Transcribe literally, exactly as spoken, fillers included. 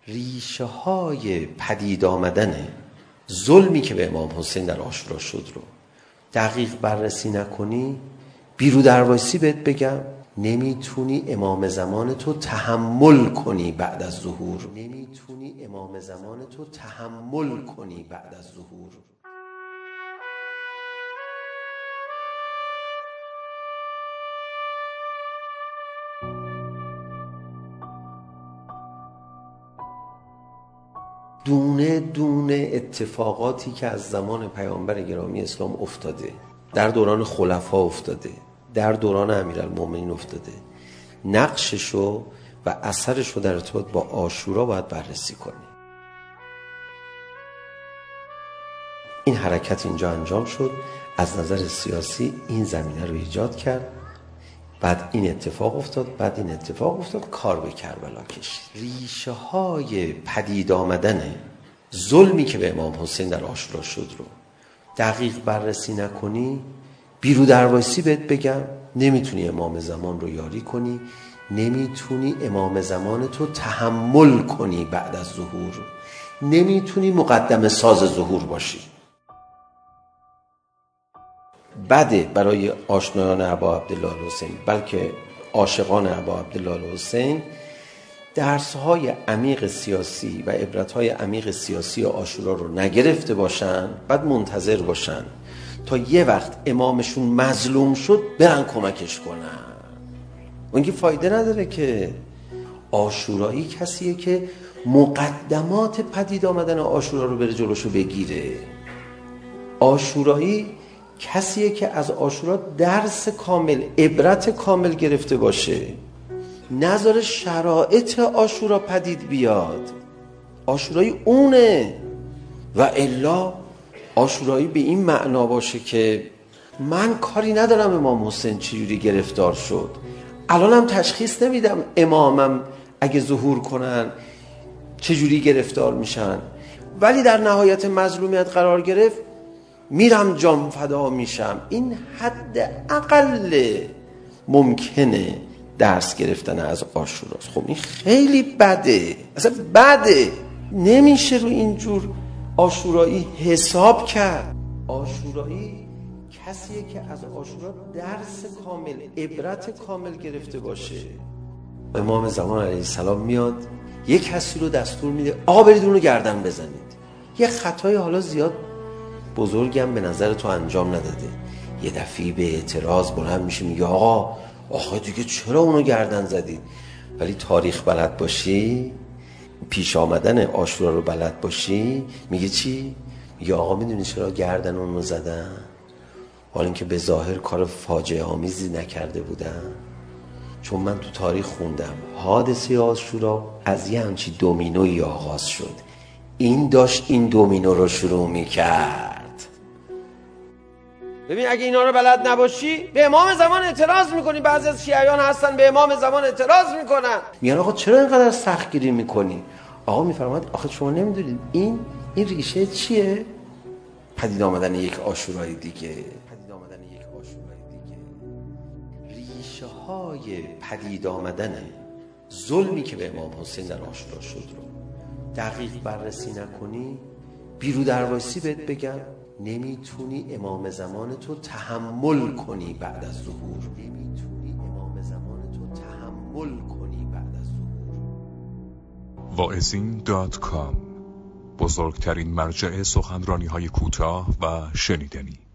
ریشه های پدید آمدن ظلمی که به امام حسین در عاشورا شد رو دقیق بررسی نکنی، بیرو دروایسی بهت بگم، نمیتونی امام زمان تو تحمل کنی بعد از ظهور. نمیتونی امام زمان تو تحمل کنی بعد از ظهور. دونه دونه اتفاقاتی که از زمان پیامبر گرامی اسلام افتاده، در دوران خلفا افتاده، در دوران امیرالمومنین افتاده، نقششو و اثرشو در ارتباط با عاشورا باید بررسی کنی. این حرکت اینجا انجام شد، از نظر سیاسی این زمینه رو ایجاد کرد، بعد این اتفاق افتاد، بعد این اتفاق افتاد، کار به کربلا کشید. ریشه های پدید آمدن ظلمی که به امام حسین در عاشورا شد رو دقیق بررسی نکنی، بیرو دروایسی بهت بگم، نمیتونی امام زمان رو یاری کنی، نمیتونی امام زمان تو تحمل کنی بعد از ظهور، نمیتونی مقدم ساز ظهور باشی. بده برای آشنایان ابا عبدالله الحسین، بلکه عاشقان ابا عبدالله الحسین، درس‌های عمیق سیاسی و عبرت‌های عمیق سیاسی عاشورا رو نگرفته باشن، بعد منتظر باشن تا یه وقت امامشون مظلوم شد برن کمکش کنن. اونگه فایده نداره که عاشورایی کسیه که مقدمات پدید آمدن عاشورا رو بره جلوشو بگیره. عاشورایی کسیه که از عاشورا درس کامل، عبرت کامل گرفته باشه، نذاره شرایط عاشورا پدید بیاد. عاشورایی اونه. و الا عاشورایی به این معنا باشه که من کاری ندارم امام حسین چجوری گرفتار شد، الانم تشخیص نمیدم امامم اگه ظهور کنن چجوری گرفتار میشن، ولی در نهایت مظلومیت قرار گرفت میرم جان فدا میشم. این حد اقل ممکنه درس گرفتن از عاشوراست. خب این خیلی بده، اصلا بده، نمیشه رو اینجور عاشورایی حساب کرد. عاشورایی کسیه که از عاشورا درس کامل، عبرت کامل گرفته باشه. امام زمان علیه السلام میاد یک کسی رو دستور میده آقا برید اون رو گردن بزنید. یه خطای حالا زیاد بزرگم به نظر تو انجام نداده، یه دفعی به اعتراض بلند میشه میگه آقا آقا دیگه چرا اونو گردن زدید؟ ولی تاریخ بلد باشی، پیش آمدن عاشورا رو بلد باشی، میگه چی؟ میگه آقا میدونی چرا گردن اونو زدن؟ حالا اینکه به ظاهر کار فاجعه آمیزی نکرده بودن، چون من تو تاریخ خوندم حادثه عاشورا از یه همچی دومینوی آغاز شد، این داشت این دومینو رو شروع میکرد. ببین اگه اینا رو بلد نباشی به امام زمان اعتراض میکنی. بعضی از شیعیان هستن به امام زمان اعتراض میکنن، میگن آقا چرا اینقدر سختگیری میکنی؟ آقا میفرماد آخه شما نمیدونید این این ریشه چیه؟ پدید آمدن یک عاشورای دیگه. پدید آمدن یک عاشورای دیگه. ریشه های پدید آمدن ظلمی که به امام حسین در عاشورا شد رو دقیق بررسی نکنی، بیرو دروایسی بهت بگم، نمیتونی امام زمان تو تحمل کنی بعد از ظهور. نمیتونی امام زمان تو تحمل کنی بعد از ظهور. واعظین دات کام، بزرگترین مرجع سخنرانی های کوتاه و شنیدنی.